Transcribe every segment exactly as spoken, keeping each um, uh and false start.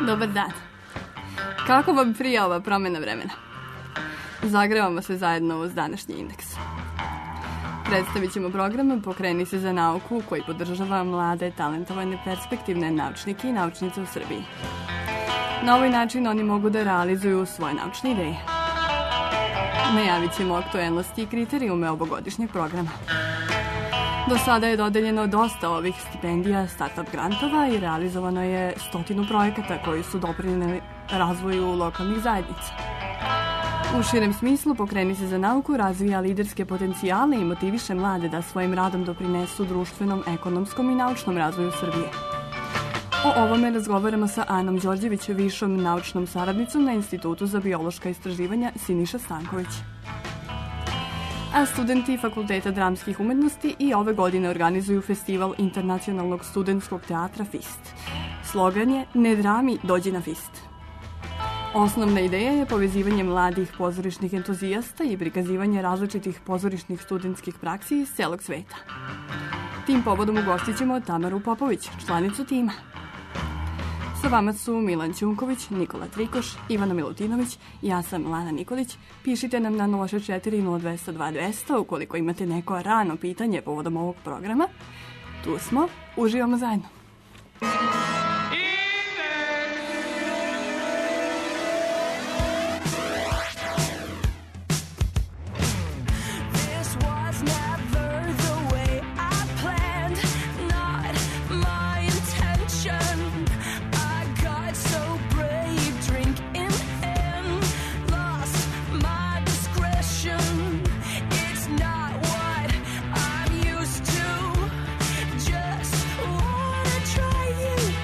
Dobar dan. Kako vam prija ova promjena vremena? Zagrevamo se zajedno uz današnji indeks. Predstavit ćemo program Pokreni se za nauku koji podržava mlade, talentovane, perspektivne naučnike i naučnice u Srbiji. Na ovaj način oni mogu da realizuju svoje naučne ideje. Najavit ćemo aktuelnosti i kriterijume ovogodišnjeg programa. Do sada je dodeljeno dosta ovih stipendija, startup grantova i realizovano je stotinu projekata koji su doprineli razvoju lokalnih zajednica. U širem smislu Pokreni se za nauku razvija liderske potencijale i motiviše mlade da svojim radom doprinesu društvenom, ekonomskom i naučnom razvoju Srbije. O ovome razgovaramo sa Anom Đorđević, višom naučnom saradnicom na Institutu za biološka istraživanja Siniša Stanković. A studenti Fakulteta dramskih umetnosti i ove godine organizuju festival internacionalnog studentskog teatra FIST. Slogan je Ne drami, dođi na FIST. Osnovna ideja je povezivanje mladih pozorišnih entuzijasta i prikazivanje različitih pozorišnih studentskih praksi iz celog sveta. Tim povodom ugostit ćemo Tamaru Popović, članicu tima. Sa vama su Milan Ćunković, Nikola Trikoš, Ivana Milutinović i ja sam Lana Nikolić. Pišite nam na nula šest četiri nula dva nula dva dva nula ukoliko imate neko rano pitanje povodom ovog programa. Tu smo, uživamo zajedno. You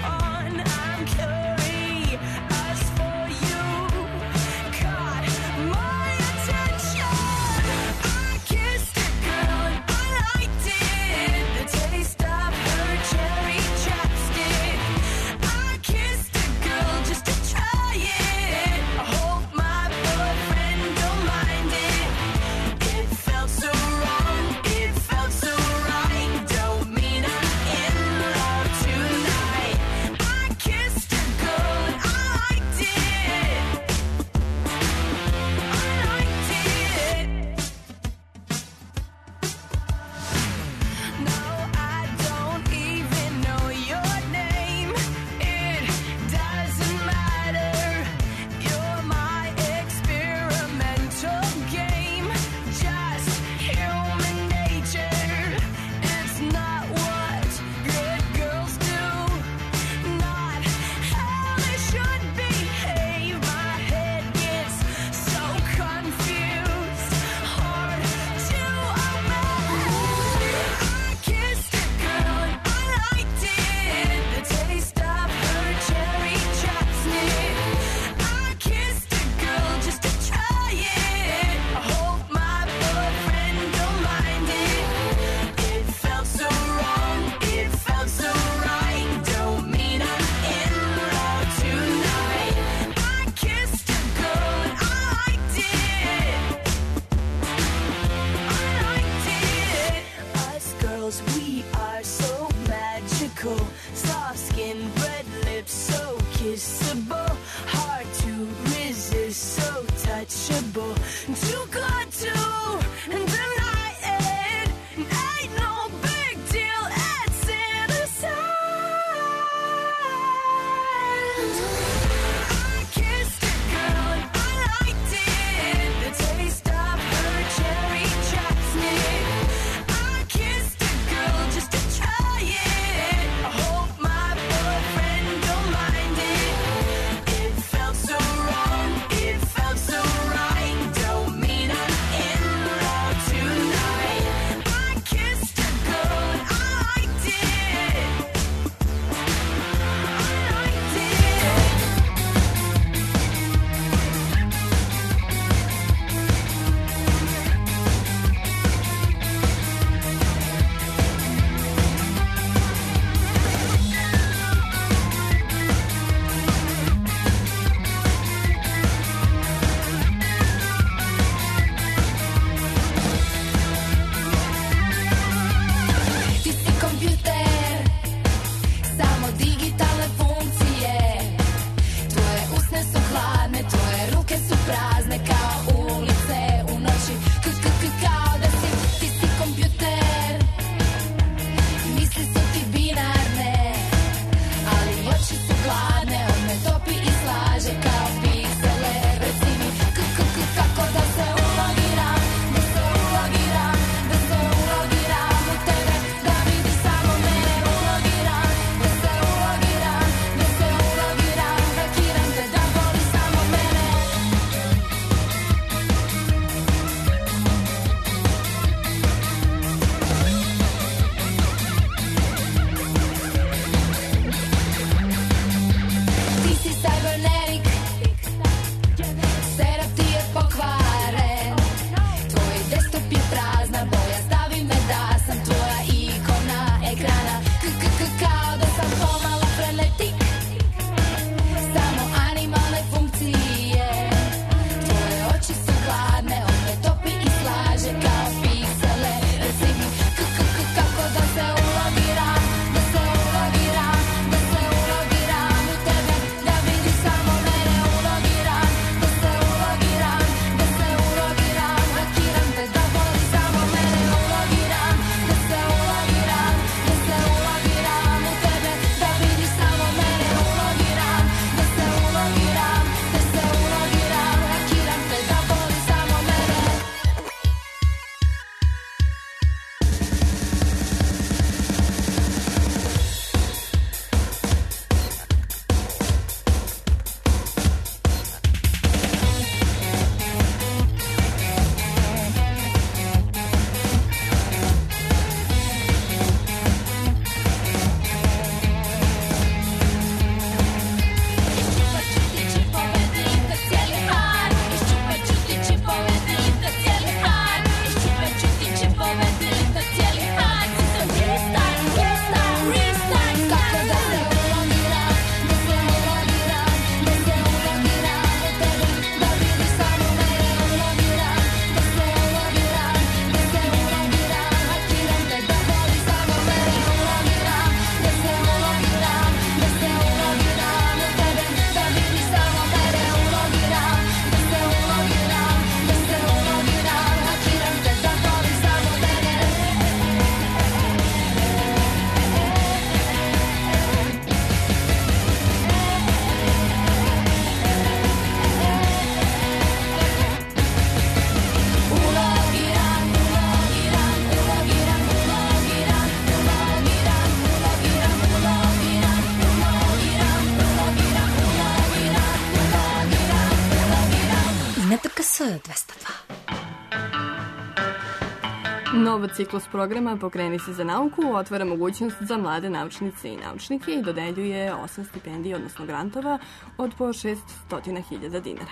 Nov ciklus programa Pokreni se za nauku otvara mogućnost za mlade naučnice i naučnike i dodeljuje osam stipendija, odnosno grantova, od po šeststo hiljada dinara.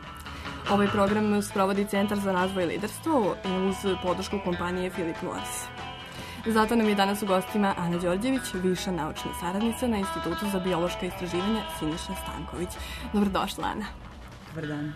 Ovaj program sprovodi Centar za razvoj i liderstvo uz podršku kompanije Philip Morris. Zato nam je danas u gostima Ana Đorđević, viša naučna saradnica na Institutu za biološka istraživanja Siniša Stanković. Dobrodošla, Ana. Dobar dan.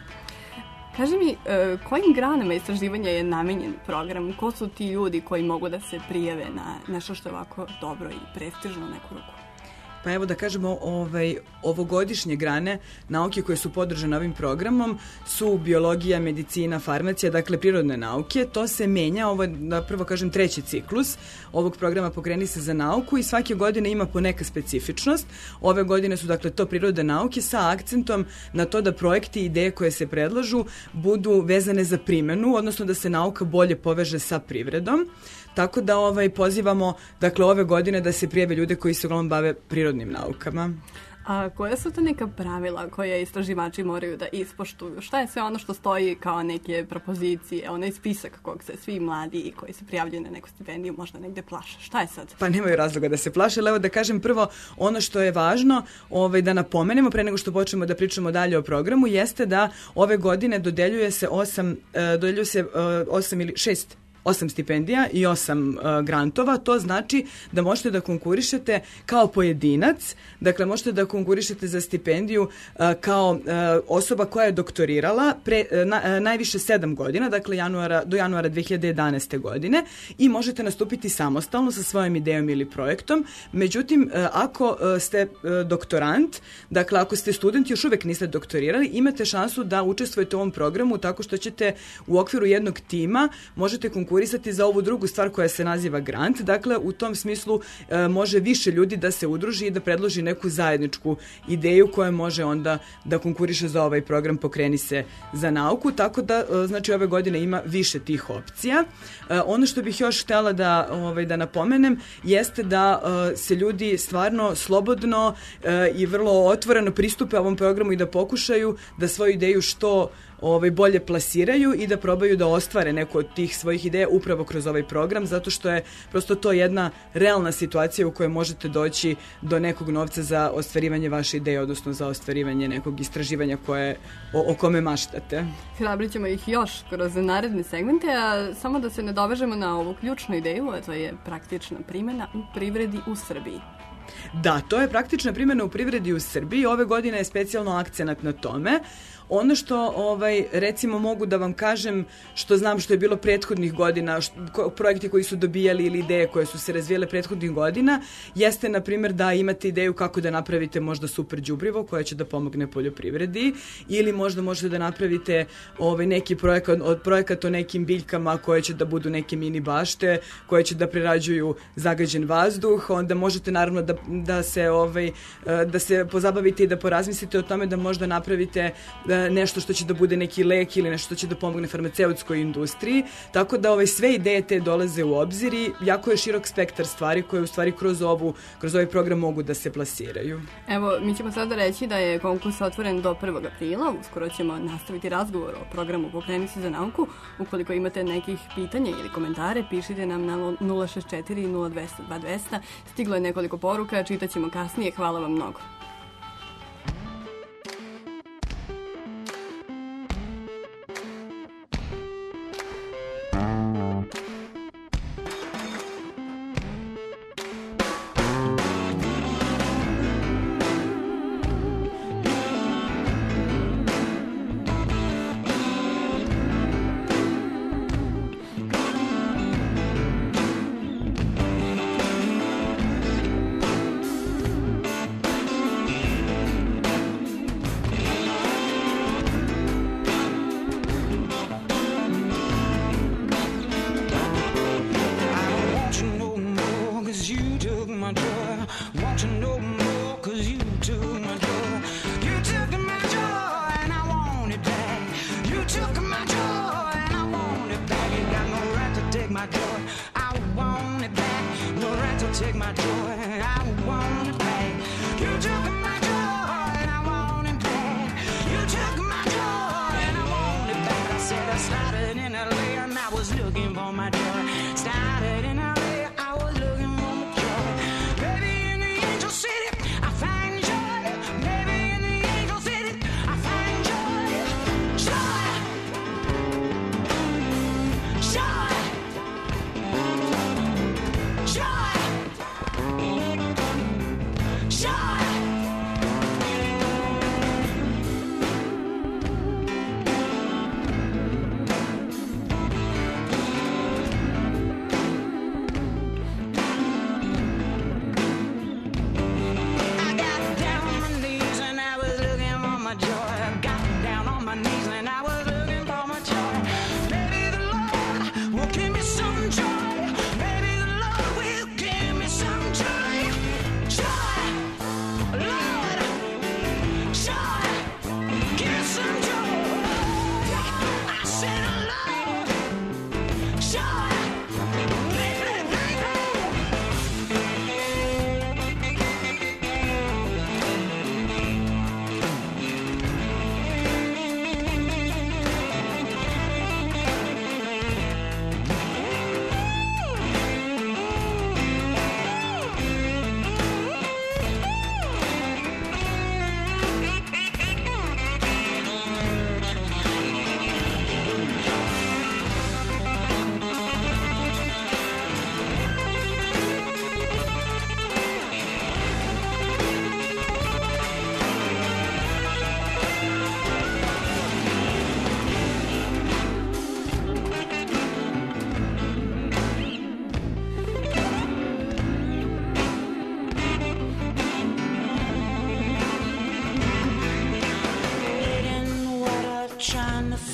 Kaži mi, kojim granama istraživanja je namenjen program? Ko su ti ljudi koji mogu da se prijave na nešto što je ovako dobro i prestižno u neku ruku? Pa evo da kažemo, ovaj, ovogodišnje grane nauke koje su podržane ovim programom su biologija, medicina, farmacija, dakle prirodne nauke. To se menja, ovo je, da prvo kažem, treći ciklus ovog programa Pokreni se za nauku i svake godine ima po neka specifičnost. Ove godine su dakle to prirodne nauke sa akcentom na to da projekti i ideje koje se predlažu budu vezane za primenu, odnosno da se nauka bolje poveže sa privredom. Tako da ovaj, pozivamo dakle, ove godine da se prijave ljude koji se uglavnom bave prirodnim naukama. A koja su to neka pravila koje istraživači moraju da ispoštuju? Šta je sve ono što stoji kao neke propozicije, onaj spisak kog se svi mladi koji se prijavljaju na neku stipendiju možda negde plaše? Šta je sad? Pa nemaju razloga da se plaše, ali evo da kažem prvo ono što je važno ovaj, da napomenemo pre nego što počnemo da pričamo dalje o programu jeste da ove godine dodeljuje se osam, dodeljuje se osam ili šest osam stipendija i osam uh, grantova. To znači da možete da konkurišete kao pojedinac, dakle možete da konkurišete za stipendiju uh, kao uh, osoba koja je doktorirala pre, uh, na, uh, najviše sedam godina, dakle januara, do januara dve hiljade jedanaeste. godine i možete nastupiti samostalno sa svojom idejom ili projektom. Međutim, uh, ako uh, ste uh, doktorant, dakle ako ste student još uvek niste doktorirali, imate šansu da učestvujete u ovom programu tako što ćete u okviru jednog tima možete konkurisati konkurisati za ovu drugu stvar koja se naziva grant. Dakle, u tom smislu e, može više ljudi da se udruži i da predloži neku zajedničku ideju koja može onda da konkuriše za ovaj program Pokreni se za nauku. Tako da, e, znači, ove godine ima više tih opcija. E, ono što bih još htjela da, ovaj, da napomenem jeste da e, se ljudi stvarno slobodno e, i vrlo otvoreno pristupe ovom programu i da pokušaju da svoju ideju što ovaj, bolje plasiraju i da probaju da ostvare neku od tih svojih ideja upravo kroz ovaj program, zato što je prosto to jedna realna situacija u kojoj možete doći do nekog novca za ostvarivanje vaše ideje, odnosno za ostvarivanje nekog istraživanja koje, o, o kome maštate. Hrabrit ćemo ih još kroz naredne segmente, a samo da se ne dovežemo na ovu ključnu ideju, a to je praktična primjena u privredi u Srbiji. Da, to je praktična primjena u privredi u Srbiji. Ove godine je specijalno akcenat na tome. Ono što ovaj, recimo mogu da vam kažem, što znam što je bilo prethodnih godina, što, projekti koji su dobijali ili ideje koje su se razvijale prethodnih godina, jeste na primjer da imate ideju kako da napravite možda super đubrivo koje će da pomogne poljoprivredi ili možda možete da napravite ovaj, neki projekat, od projekata o nekim biljkama koje će da budu neke mini bašte, koje će da prerađuju zagađen vazduh. Onda možete naravno da, da, se, ovaj, da se pozabavite i da porazmislite o tome da možda napravite nešto što će da bude neki lek ili nešto što će da pomogne farmaceutskoj industriji. Tako da ove sve ideje te dolaze u obzir i jako je širok spektar stvari koje u stvari kroz, ovu, kroz ovaj program mogu da se plasiraju. Evo, mi ćemo sada reći da je konkurs otvoren do prvog aprila. Uskoro ćemo nastaviti razgovor o programu Pokreni se za nauku. Ukoliko imate nekih pitanja ili komentare, pišite nam na nula šest četiri nula dva zero dva dva zero. Stiglo je nekoliko poruka, čitat ćemo kasnije. Hvala vam mnogo.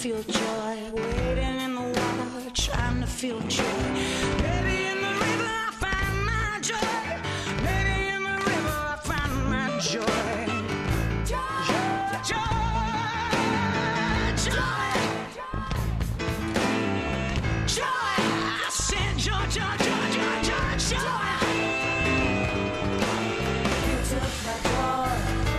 feel joy. Wading in the water, trying to feel joy. Baby, in the river I find my joy. Baby, in the river I find my joy. Joy, joy, joy, joy. I said joy, joy, joy, joy, joy, joy. You took my joy.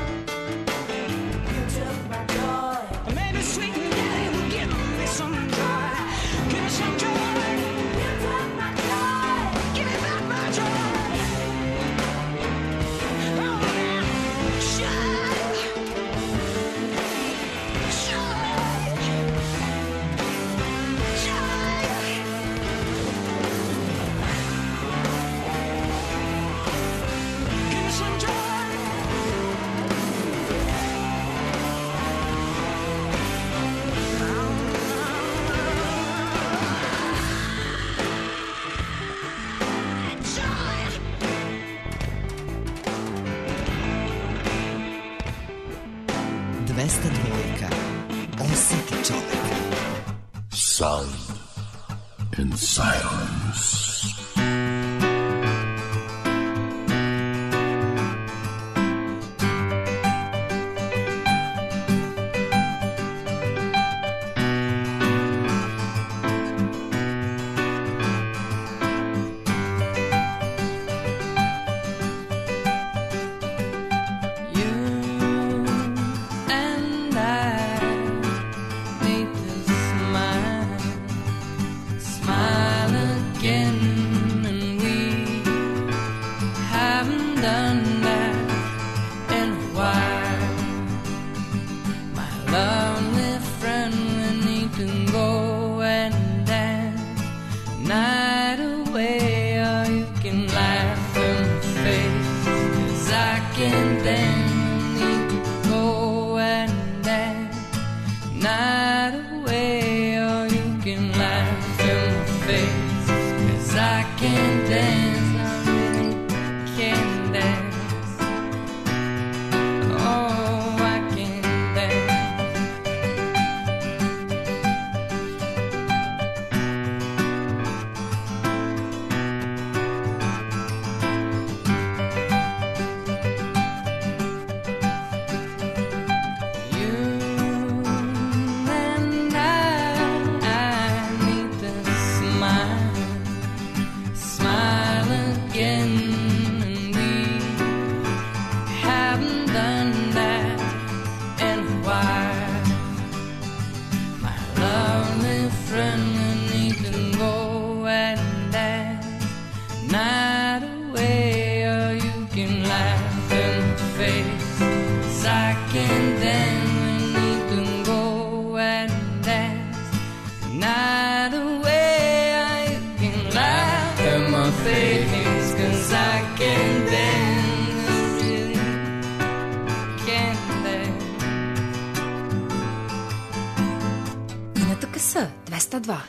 You took my joy. Maybe sweet and daddy will give me some joy. Give me some joy. You took my joy. Give me back my joy. Oh man, joy, joy, joy. Give me some joy. dvesta dva Osjeti čovek. Sound and silence. dvesta dva.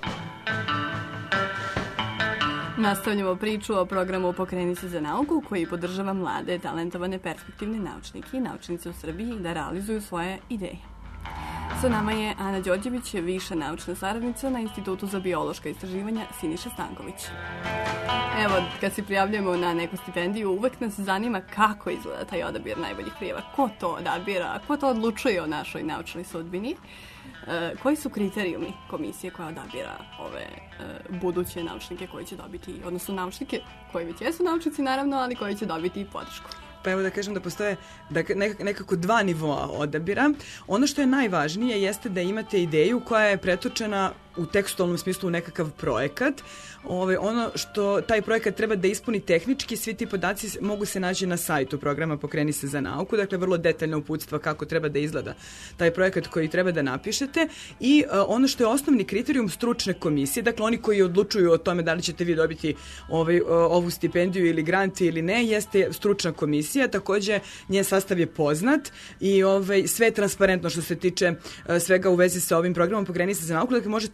Nastavljamo priču o programu Pokreni se za nauku koji podržava mlade, talentovane, perspektivne naučnike i naučnice u Srbiji da realizuju svoje ideje. Sa nama je Ana Đorđević, viša naučna saradnica na Institutu za biološka istraživanja Siniša Stanković. Evo, kad se prijavljujemo na neku stipendiju, uvek nas zanima kako izgleda taj odabir najboljih prijava. Ko to odabira? Ko to odlučuje o našoj naučnoj sudbini? E, koji su kriterijumi komisije koja odabira ove e, buduće naučnike koji će dobiti, odnosno naučnike koji već jesu naučnici naravno, ali koji će dobiti i podršku? Pa evo da kažem da postoje da nekako dva nivoa odabira. Ono što je najvažnije jeste da imate ideju koja je pretočena u tekstualnom smislu u nekakav projekat. Ove, ono što taj projekat treba da ispuni tehnički, svi ti podaci mogu se naći na sajtu programa Pokreni se za nauku, dakle vrlo detaljna uputstva kako treba da izgleda taj projekat koji treba da napišete i uh, ono što je osnovni kriterijum stručne komisije, dakle oni koji odlučuju o tome da li ćete vi dobiti ovaj, uh, ovu stipendiju ili grant ili ne, jeste stručna komisija, takođe njen sastav je poznat i ovaj, sve je transparentno što se tiče uh, svega u vezi sa ovim programom Pokreni se za nauku, dakle možete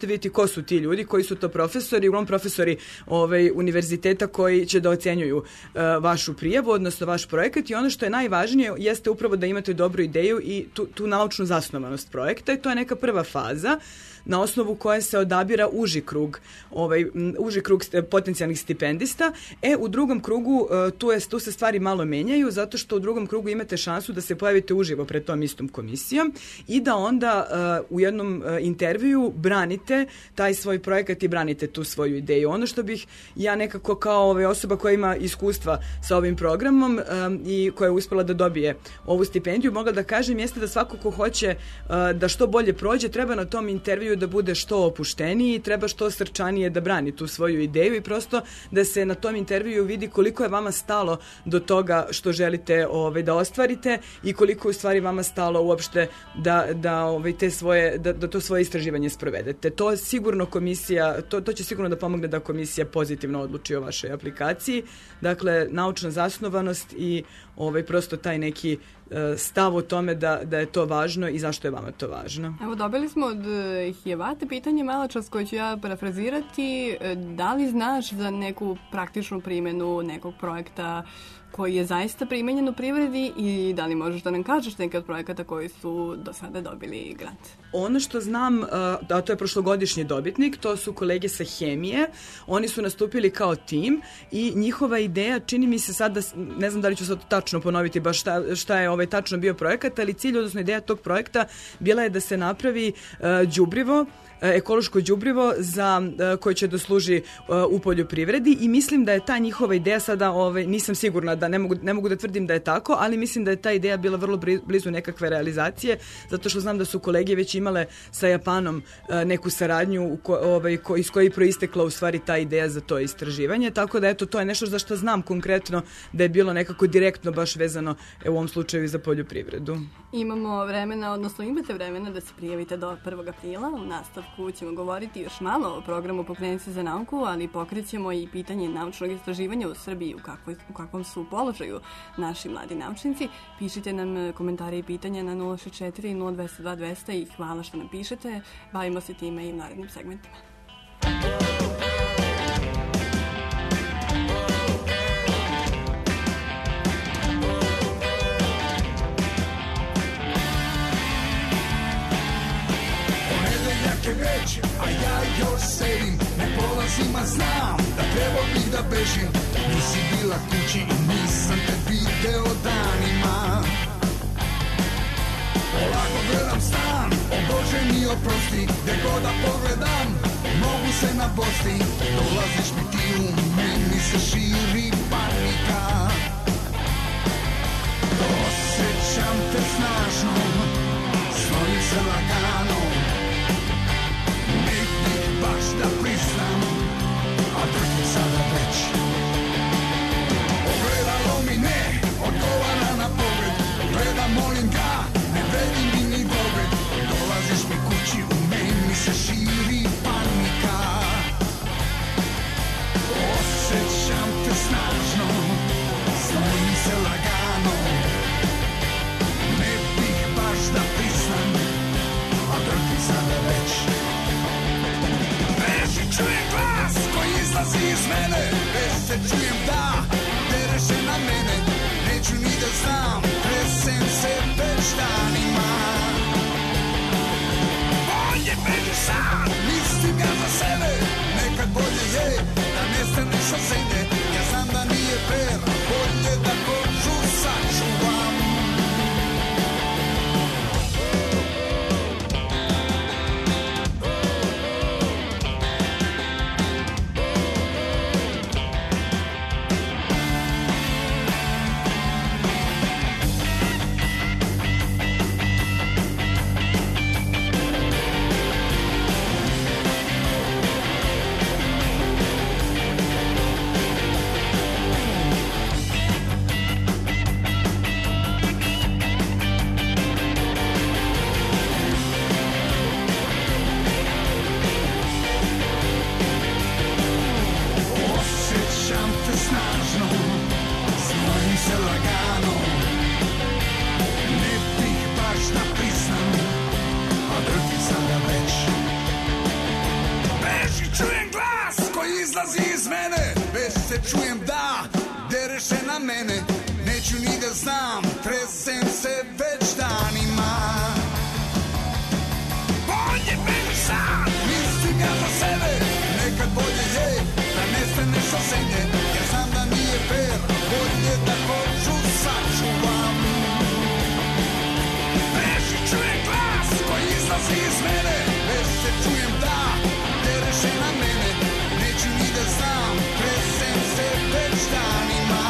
vidjeti ko su ti ljudi, koji su to profesori, uglavnom profesori ovaj, univerziteta koji će da ocenjuju uh, vašu prijavu, odnosno vaš projekat i ono što je najvažnije jeste upravo da imate dobru ideju i tu, tu naučnu zasnovanost projekta i to je neka prva faza na osnovu koje se odabira uži krug, ovaj, uži krug potencijalnih stipendista. E, u drugom krugu tu, je, tu se stvari malo menjaju, zato što u drugom krugu imate šansu da se pojavite uživo pred tom istom komisijom i da onda uh, u jednom uh, intervju branite taj svoj projekat i branite tu svoju ideju. Ono što bih ja nekako kao ovaj, osoba koja ima iskustva sa ovim programom um, i koja je uspela da dobije ovu stipendiju, mogla da kažem jeste da svako ko hoće uh, da što bolje prođe, treba na tom intervju da bude što opušteniji, treba što srčanije da brani tu svoju ideju i prosto da se na tom intervju vidi koliko je vama stalo do toga što želite ovaj, da ostvarite i koliko je u stvari vama stalo uopšte da, da, ovaj, te svoje, da, da to svoje istraživanje sprovedete. To sigurno komisija, to, to će sigurno da pomogne da komisija pozitivno odluči o vašoj aplikaciji. Dakle, naučna zasnovanost i ovaj, prosto taj neki stav o tome da, da je to važno i zašto je vama to važno. Evo, dobili smo od Hijevate pitanje malo čas koje ću ja parafrazirati. Da li znaš za neku praktičnu primjenu nekog projekta koji je zaista primenjen u privredi i da li možeš da nam kažeš neke od projekata koji su do sada dobili grant? Ono što znam, a to je prošlogodišnji dobitnik, to su kolege sa hemije. Oni su nastupili kao tim i njihova ideja, čini mi se sad da, ne znam da li ću sad tačno ponoviti baš šta, šta je ovaj tačno bio projekat, ali cilj, odnosno ideja tog projekta bila je da se napravi đubrivo, ekološko đubrivo za koje će da služi u poljoprivredi i mislim da je ta njihova ideja sada, ovaj, nisam sigurna da ne mogu, ne mogu da tvrdim da je tako, ali mislim da je ta ideja bila vrlo blizu nekakve realizacije, zato što znam da su kolege već imale sa Japanom neku saradnju ko, ovaj, ko, iz koje je proistekla u stvari ta ideja za to istraživanje, tako da eto, to je nešto za što znam konkretno da je bilo nekako direktno baš vezano u ovom slučaju za poljoprivredu. Imamo vremena, odnosno imate vremena da se prijavite do prvog aprila. U nastavku ćemo govoriti još malo o programu Pokreni se za nauku, ali pokrećemo i pitanje naučnog istraživanja u Srbiji, u, kakvoj, u kakvom su položaju naši mladi naučnici. Pišite nam komentare i pitanja na nula šezdeset četiri nula dvesta dva dvesta i hvala što nam pišete. Bavimo se time i u narednim segmentima. Već, a ja još sedim, ne polazim, a znam da trebao bih da bežim. Nisi bila kući i nisam te video danima. Polako gledam stan, o Bože mi oprosti, gde god da pogledam, mogu se nabosti. Dolaziš mi ti u meni se širi panika. Osjećam te snažno, svojim se lagano. Baš da pristam, a drhtim sada već. Ogledalo mi ne odgovara na pogled. Gledam, molim ga, ne vredi mi ni dogled. Dolaziš mi kući, u meni se širi panika. Osjećam te snažno, stojim se lagano. Ne bih baš da pristam, a drhtim sada već. Čujem glas koji izlazi iz mene, već se čujem da dereš se na mene. Neću ni da znam, tresem se već danima. Bolje beži sam, mislim ja za sebe. Nekad bolje je da nestaneš od sebe. Ja znam da nije fair, bolje da kožu sačuvam. čujem da dereš se na mene, neću ni da znam, tresem se već danima. Bolje meni sad, mislim ja za sebe, nekad bolje je da nestaneš sa zemlje, ja znam da nije fair, bolje da kožu sačuvam. Beži čujem glas koji izlazi iz mene, već se čujem da dereš se na mene, neću ni da znam, tresem se već danima.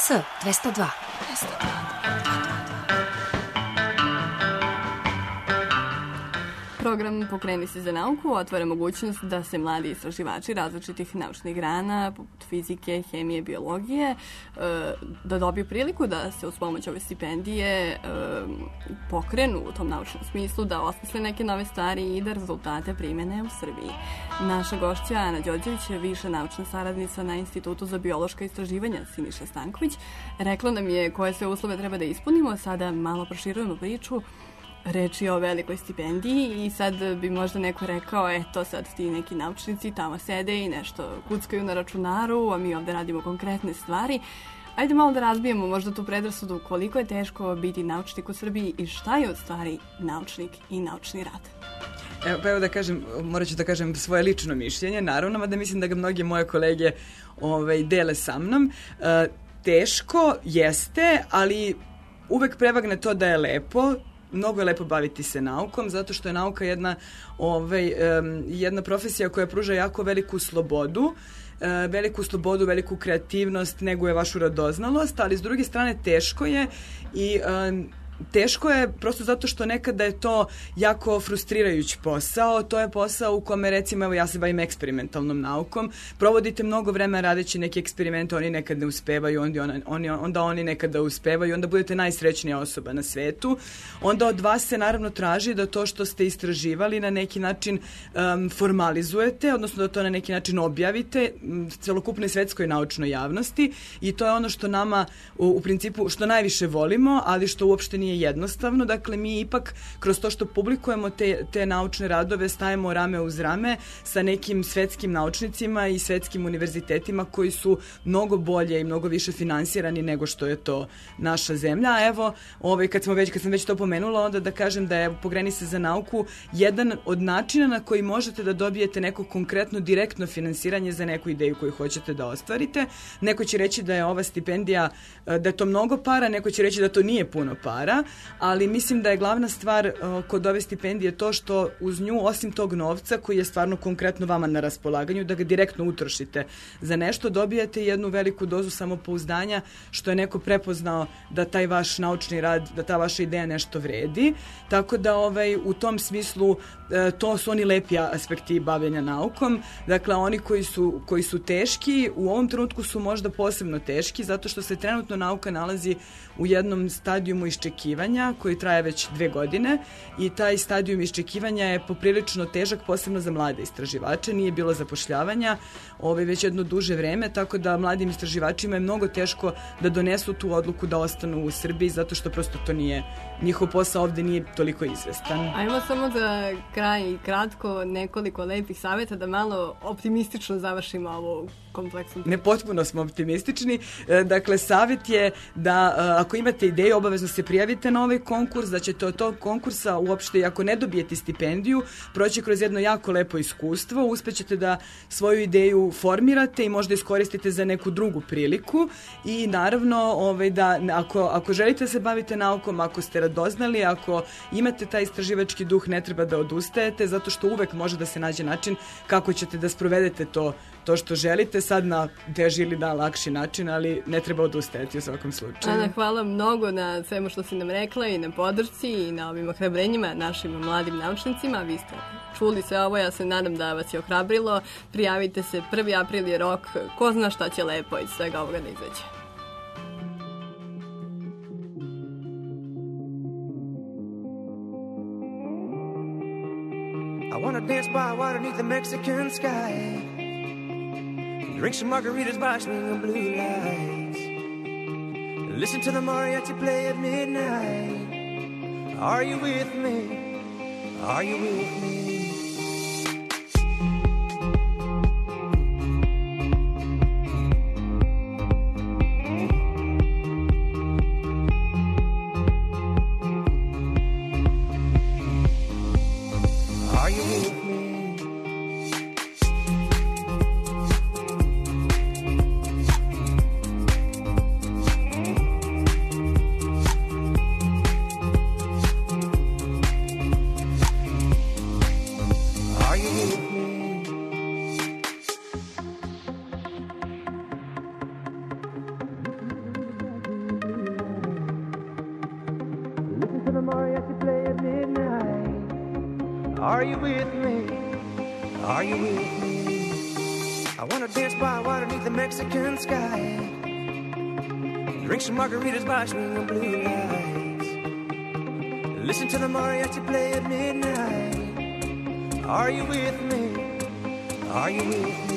S dvesta dva. Program Pokreni se za nauku otvara mogućnost da se mladi istraživači različitih naučnih grana, poput fizike, hemije, biologije, e, da dobiju priliku da se uz pomoć ove stipendije e, pokrenu u tom naučnom smislu, da osmisle neke nove stvari i da rezultate primene u Srbiji. Naša gošća Ana Đorđević je viša naučna saradnica na Institutu za biološka istraživanja Siniša Stanković. Rekla nam je koje sve uslove treba da ispunimo, sada malo proširujemo priču. Reč je o velikoj stipendiji i sad bi možda neko rekao, eto sad ti neki naučnici tamo sede i nešto kuckaju na računaru, a mi ovde radimo konkretne stvari. Ajde malo da razbijemo možda tu predrasudu koliko je teško biti naučnik u Srbiji i šta je od stvari naučnik i naučni rad. Evo, pa evo da kažem, morat ću da kažem svoje lično mišljenje, naravno, mada mislim da ga mnogi moje kolege ovaj, dele sa mnom. E, teško jeste, ali uvek prevagne to da je lepo. Mnogo je lepo baviti se naukom, zato što je nauka jedna, ovaj, um, jedna profesija koja pruža jako veliku slobodu, uh, veliku slobodu, veliku kreativnost, neguje vašu radoznalost, ali s druge strane teško je i um, teško je prosto zato što nekada je to jako frustrirajući posao. To je posao u kome, recimo, evo ja se bavim eksperimentalnom naukom, provodite mnogo vremena radeći neke eksperimente, oni nekad ne uspevaju, onda oni, onda oni nekada uspevaju, onda budete najsrećnija osoba na svetu. Onda od vas se naravno traži da to što ste istraživali na neki način um, formalizujete, odnosno da to na neki način objavite celokupnoj svetskoj naučnoj javnosti i to je ono što nama u, u principu, što najviše volimo, ali što uopšte nije jednostavno. Dakle, mi ipak kroz to što publikujemo te, te naučne radove stajemo rame uz rame sa nekim svetskim naučnicima i svetskim univerzitetima koji su mnogo bolje i mnogo više finansirani nego što je to naša zemlja. A evo, ovaj, kad, smo već, kad sam već to pomenula, onda da kažem da je Pokreni se za nauku jedan od načina na koji možete da dobijete neko konkretno direktno finansiranje za neku ideju koju hoćete da ostvarite. Neko će reći da je ova stipendija, da je to mnogo para, neko će reći da to nije puno para, ali mislim da je glavna stvar uh, kod ove stipendije to što uz nju, osim tog novca koji je stvarno konkretno vama na raspolaganju, da ga direktno utrošite za nešto, dobijate jednu veliku dozu samopouzdanja što je neko prepoznao da taj vaš naučni rad, da ta vaša ideja nešto vredi. Tako da ovaj, u tom smislu uh, to su oni lepi aspekti bavljenja naukom. Dakle, oni koji su, koji su teški, u ovom trenutku su možda posebno teški zato što se trenutno nauka nalazi u jednom stadijumu iščekivanja koji traje već dve godine i taj stadijum iščekivanja je poprilično težak, posebno za mlade istraživače. Nije bilo zapošljavanja ovaj, već jedno duže vreme, tako da mladim istraživačima je mnogo teško da donesu tu odluku da ostanu u Srbiji zato što prosto to nije, njihov posao ovde nije toliko izvestan. Ajmo samo za kraj i kratko nekoliko lepih savjeta da malo optimistično završimo ovu kompleksnu. Ne potpuno smo optimistični. Dakle, savjet je da ako imate ideju, obavezno se prijavite na ovaj konkurs, da ćete od tog konkursa uopšte, ako ne dobijete stipendiju, proći kroz jedno jako lepo iskustvo, uspećete da svoju ideju formirate i možda iskoristite za neku drugu priliku i naravno ovaj, da ako, ako želite da se bavite naukom, ako ste radoznali, ako imate taj istraživački duh, ne treba da odustajete, zato što uvek može da se nađe način kako ćete da sprovedete to, to što želite, sad na teži ili na lakši način, ali ne treba odustajati u svakom slučaju. Ana, hvala mnogo na svemu što si nam rekla i na podršci i na ovim ohrabrenjima našim mladim naučnicima. Vi ste čuli sve ovo, ja se nadam da vas je ohrabrilo. Prijavite se, prvi april je rok, ko zna šta će lepo iz svega ovoga da izađe. I wanna dance by water beneath the Mexican sky, drink some margaritas by swinging blue lights, listen to the mariachi play at midnight. Are you with me? Are you with me? Are you with me? Are you with me? I wanna dance by water beneath the Mexican sky. Drink some margaritas by swinging blue lights. Listen to the mariachi play at midnight. Are you with me? Are you with me?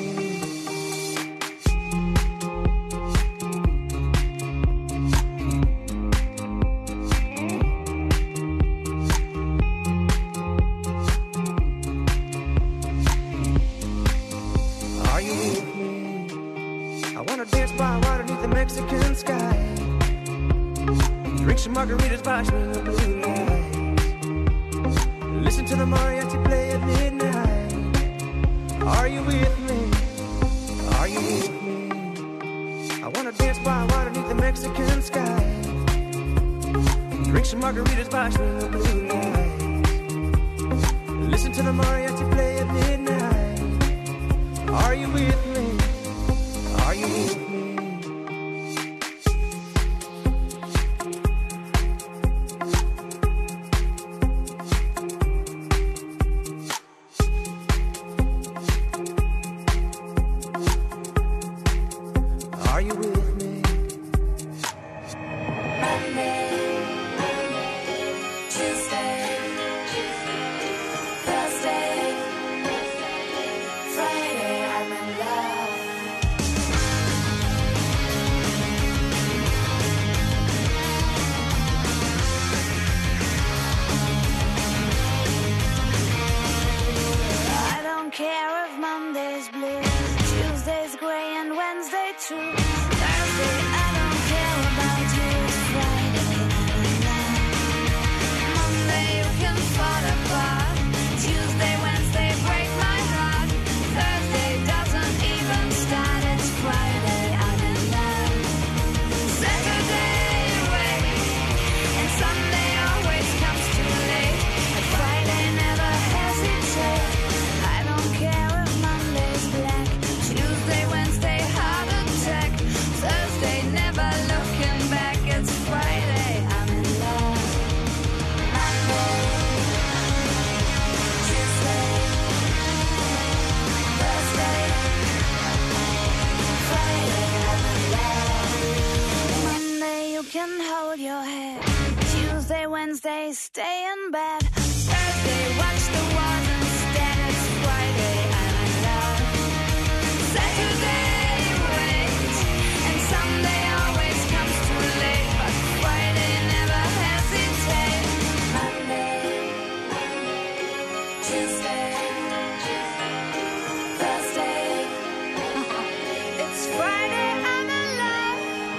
Mexican sky. Drink some margaritas by swinging blue lights. Listen to the mariachi play at midnight. Are you with me? Are you with me? I wanna dance by water beneath the Mexican sky. Drink some margaritas by swinging blue lights. Listen to the mariachi play at midnight. Are you with me? Are you with me? Wednesday, stay in bed. Thursday, watch the wars instead. It's Friday, I'm in love. Saturday, wait. And Sunday always comes too late. But Friday, never hesitate. Monday, Tuesday, Thursday. It's Friday, I'm in love.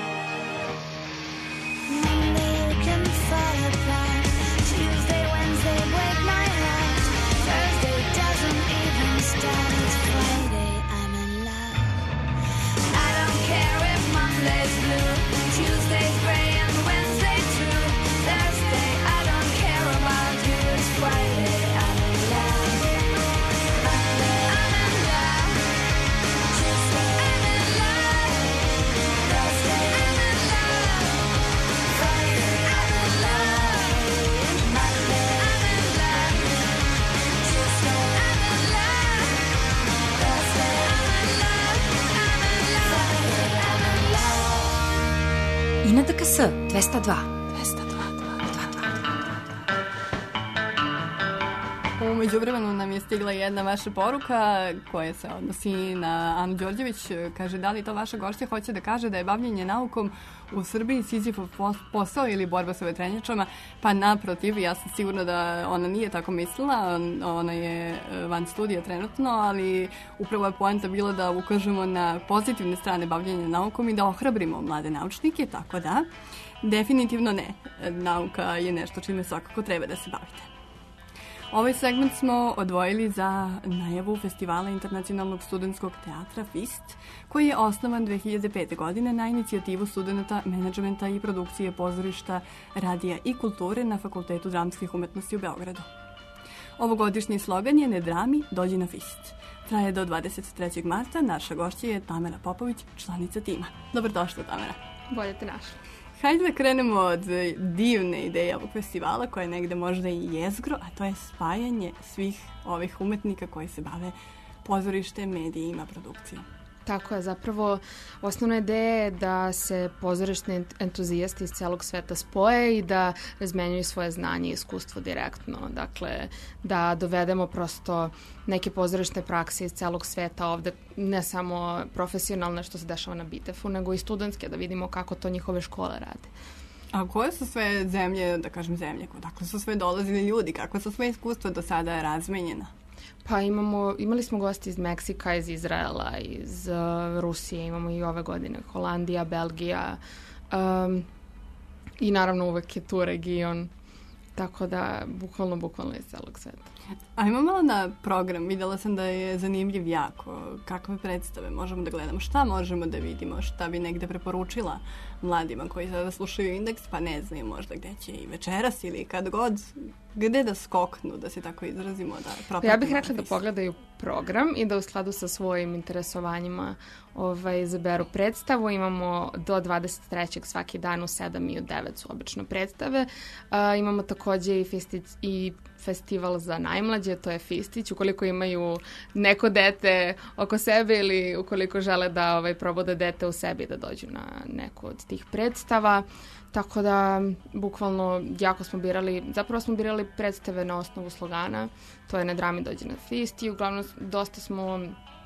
Monday, you can fall apart. Tuesday, Wednesday, break my heart. Thursday doesn't even start. It's Friday, I'm in love. I don't care if Monday's blue, Tuesday's gray, and Wednesday too. Thursday, I don't care about you. It's Friday, I'm in love. Monday, I'm in love. Tuesday, I'm in love. Thursday, I'm in love. Friday, I'm in love. Monday, I'm in love. Tuesday, I'm in love. Thursday, I'm in love. I'm in love. Friday, I'm in love. I N D K S dvesta dva. U međuvremenu nam je stigla jedna vaša poruka koja se odnosi na Anu Đorđević. Kaže, da li to vaša gošća hoće da kaže da je bavljenje naukom u Srbiji Sizifov posao ili borba sa vetrenjačama? Pa naprotiv, ja sam sigurna da ona nije tako mislila. Ona je van studija trenutno, ali upravo je poenta bila da ukažemo na pozitivne strane bavljenja naukom i da ohrabrimo mlade naučnike, tako da definitivno ne. Nauka je nešto čime svakako treba da se bavite. Ovaj segment smo odvojili za najavu Festivala internacionalnog studentskog teatra FIST, koji je osnovan dve hiljade pete. godine na inicijativu studenta menadžmenta i produkcije pozorišta, radija i kulture na Fakultetu dramskih umetnosti u Beogradu. Ovogodišnji slogan je "Ne drami, dođi na FIST". Traje do dvadeset trećeg marta. Naša gošća je Tamara Popović, članica tima. Dobrodošla, Tamara. Bolje te našla. Hajde da krenemo od divne ideje ovog festivala, koja je negde možda i jezgro, a to je spajanje svih ovih umetnika koji se bave pozorištem, medijima, produkcijom. Tako je, zapravo osnovna ideja je da se pozorišni entuzijasti iz celog sveta spoje i da razmenjuju svoje znanje i iskustvo direktno. Dakle, da dovedemo prosto neke pozorišne prakse iz celog sveta ovde, ne samo profesionalne što se dešava na Bitefu, nego i studentske, da vidimo kako to njihove škole rade. A koje su sve zemlje, da kažem zemlje, odakle su sve dolazili ljudi, kako su sve iskustva do sada razmenjena? Pa imamo, imali smo gosti iz Meksika, iz Izraela, iz uh, Rusije, imamo i ove godine Holandija, Belgija um, i naravno uvek je tu region, tako da bukvalno, bukvalno iz celog sveta. Ajmo malo na program, videla sam da je zanimljiv jako. Kakve predstave možemo da gledamo, šta možemo da vidimo, šta bi negde preporučila mladima koji sada slušaju Indeks, pa ne znaju možda gde će i večeras ili kad god, gde da skoknu, da se tako izrazimo, da propratimo. Ja bih rekla da pogledaju program i da u skladu sa svojim interesovanjima ovaj, izaberu predstavu. Imamo do dvadeset trećeg svaki dan u sedam i u devet su obično predstave. A, imamo takođe i, festi, i festival za najmlađe, to je Fistić, ukoliko imaju neko dete oko sebe ili ukoliko žele da ovaj, probode dete u sebi da dođu na neku od tih predstava. Tako da, bukvalno, jako smo birali, zapravo smo birali predstave na osnovu slogana, to je Ne drami dođe na Fist i uglavnom dosta smo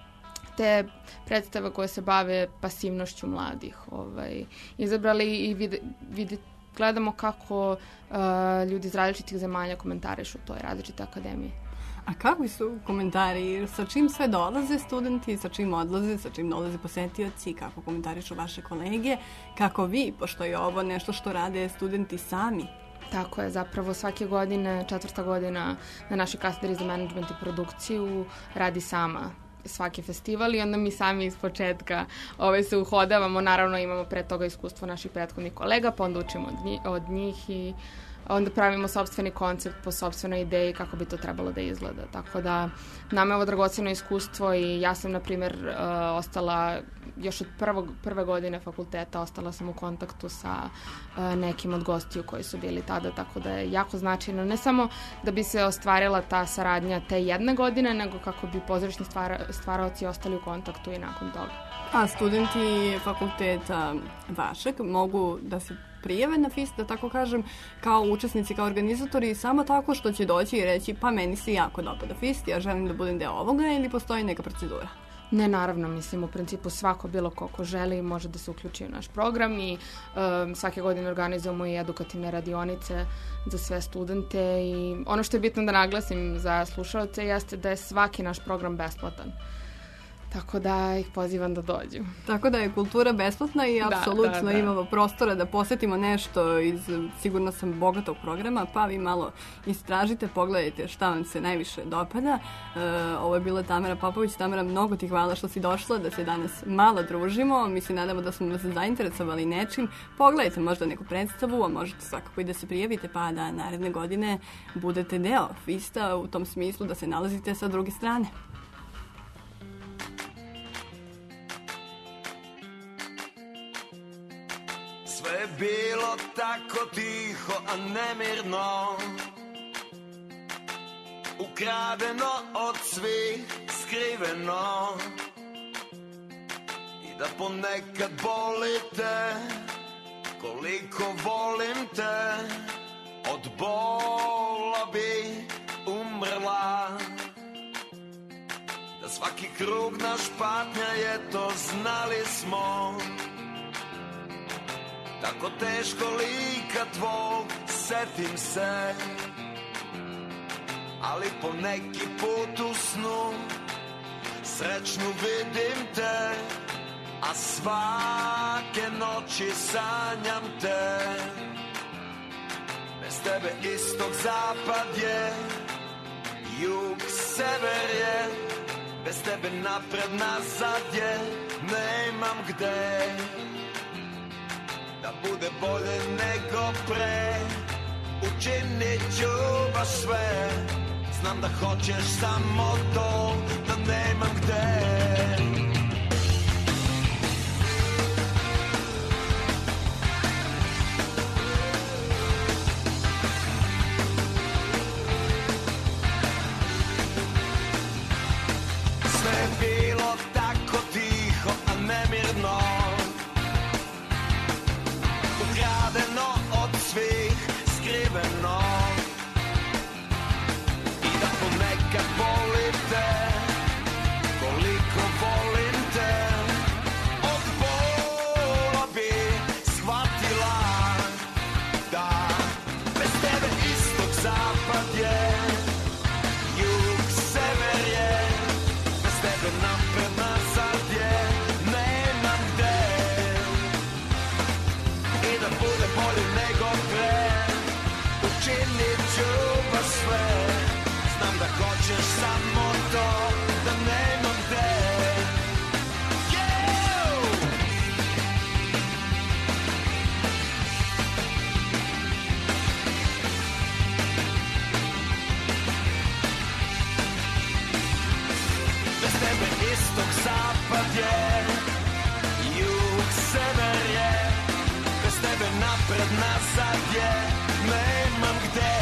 te predstave koje se bave pasivnošću mladih ovaj, izabrali i vide, vide, gledamo kako uh, ljudi iz različitih zemalja komentarišu toj različite akademije. A kakvi su komentari? Sa čim sve dolaze studenti, sa čim odlaze, sa čim dolaze posetioci, kako komentarišu vaše kolege, kako vi, pošto je ovo nešto što rade studenti sami? Tako je, zapravo svake godine, četvrta godina na našoj katedri za menadžment i produkciju radi sama svaki festival i onda mi sami iz početka ovaj, se uhodavamo. Naravno imamo pre toga iskustvo naših prethodnih kolega, pa onda učimo od njih, od njih i onda pravimo sopstveni koncept po sopstvenoj ideji kako bi to trebalo da izgleda. Tako da nama je ovo dragoceno iskustvo i ja sam, na primjer, uh, ostala još od prvog, prve godine fakulteta, ostala sam u kontaktu sa uh, nekim od gostiju koji su bili tada, tako da je jako značajno ne samo da bi se ostvarila ta saradnja te jedne godine, nego kako bi pozorišni stvara, stvaraoci ostali u kontaktu i nakon toga. A studenti fakulteta vašeg mogu da se prijave na Fist, da tako kažem, kao učesnici, kao organizatori, samo tako što će doći i reći pa meni se jako dopada Fist, ja želim da budem deo ovoga, ili postoji neka procedura? Ne, naravno, mislim, u principu svako bilo ko ko želi može da se uključi u naš program i um, svake godine organizujemo i edukativne radionice za sve studente i ono što je bitno da naglasim za slušalce jeste da je svaki naš program besplatan. Tako da ih pozivam da dođu. Tako da je kultura besplatna i apsolutno da, da, da. imamo prostora da posetimo nešto iz, sigurno sam, bogatog programa, pa vi malo istražite, pogledajte šta vam se najviše dopada. E, ovo je bila Tamara Popović. Tamara, mnogo ti hvala što si došla, da se danas malo družimo. Mi se nadamo da smo vas zainteresovali nečim. Pogledajte možda neku predstavu, a možete svakako i da se prijavite, pa da naredne godine budete deo Fista u tom smislu da se nalazite sa druge strane. Sve bilo tako tiho, a nemirno, ukradeno od svih, skriveno, i da ponekad boli te, koliko volim te, od bola bi umrla, da svaki krug naš patnja je to, znali smo. Tako teško lika tvog setim se, ali po neki put u snu srećnu vidim te, a svake noći sanjam te. Bez tebe istok zapad je, jug sever je, bez tebe napred nazad je, nemam gde. Da bude bolje nego pre, učinit ću baš sve. Znam da hoćeš samo to, da nemam gde. zapad je, jug, sever je, bez tebe napred, nazad je, nemam gde.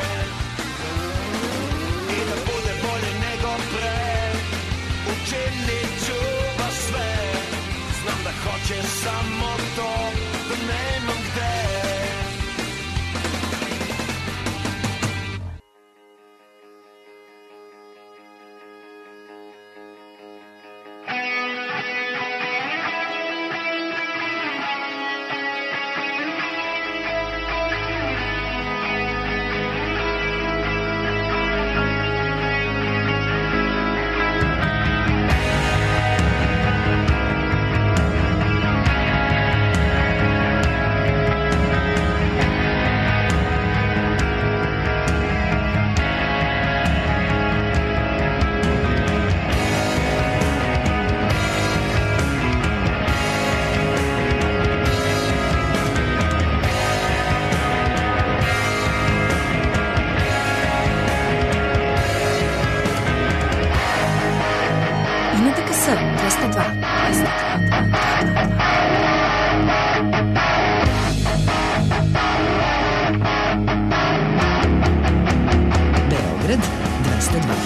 I da bude bolje nego pre, učinit ću baš sve. Znam da hoćeš samo to, da nemam gde. dvesta dva. Beograd dvesta dva.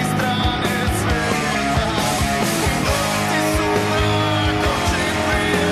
Četiri strane sveta, dok ti su mrak, oči prije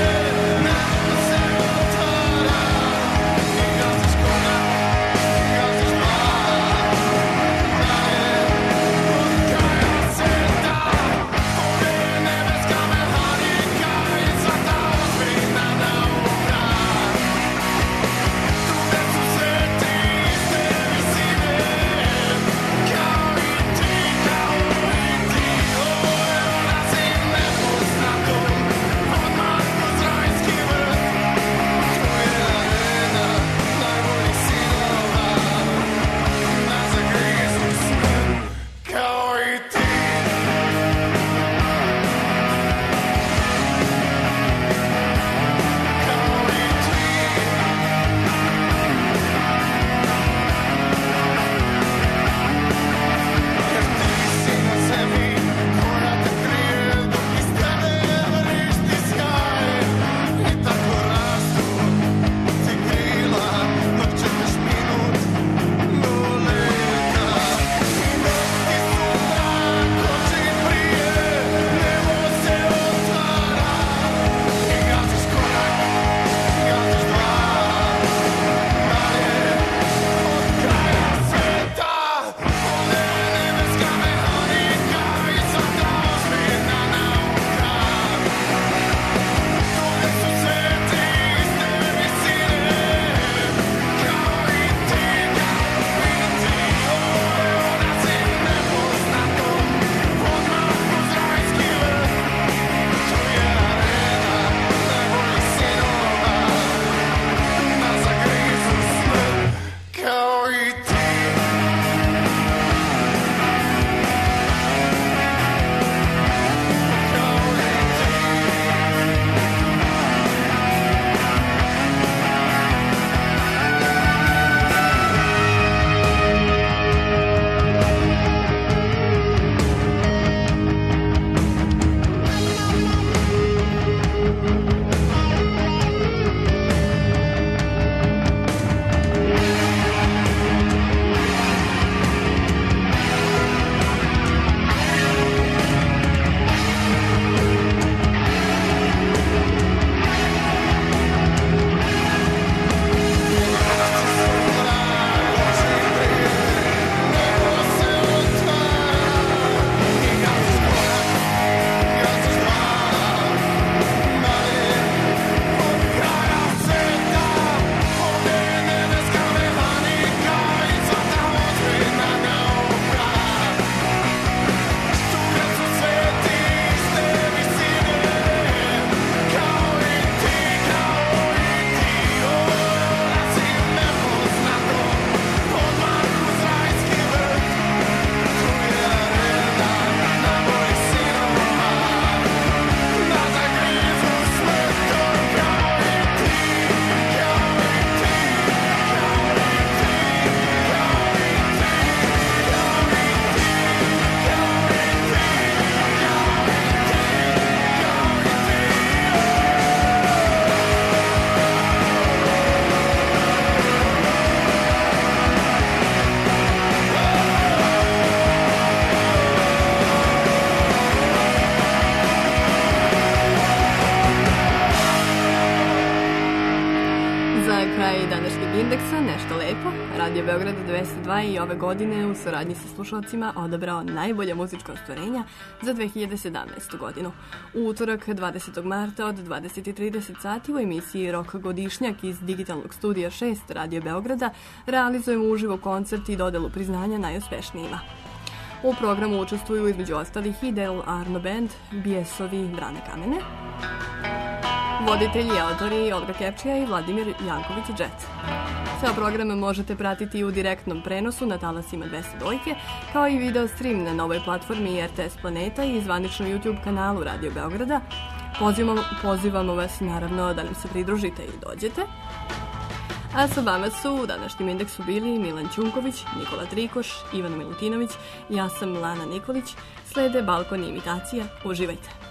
indeksa Nešto lepo, Radio Beograd dvesta dva i ove godine u saradnji sa slušalcima odabrao najbolja muzička ostvarenja za dve hiljade sedamnaestu godinu. U utorak dvadesetog marta od dvadeset i trideset sati u emisiji Rock Godišnjak iz Digitalnog studija šest Radio Beograda realizujemo uživo koncert i dodelu priznanja najuspešnijima. U programu učestvuju između ostalih i Del Arno Band, Bijesovi, Brane Kamene, voditelji i autori Olga Kepčija i Vladimir Janković Jet. Ceo program možete pratiti u direktnom prenosu na talasima dvesta dva, kao i video stream na novoj platformi R T S Planeta i zvaničnom YouTube kanalu Radio Beograda. Pozivamo, pozivamo vas naravno da nam se pridružite i dođete. A sa vama su u današnjem indeksu bili Milan Ćunković, Nikola Trikoš, Ivana Milutinović, ja sam Lana Nikolić. Slede Balkon i imitacija. Uživajte!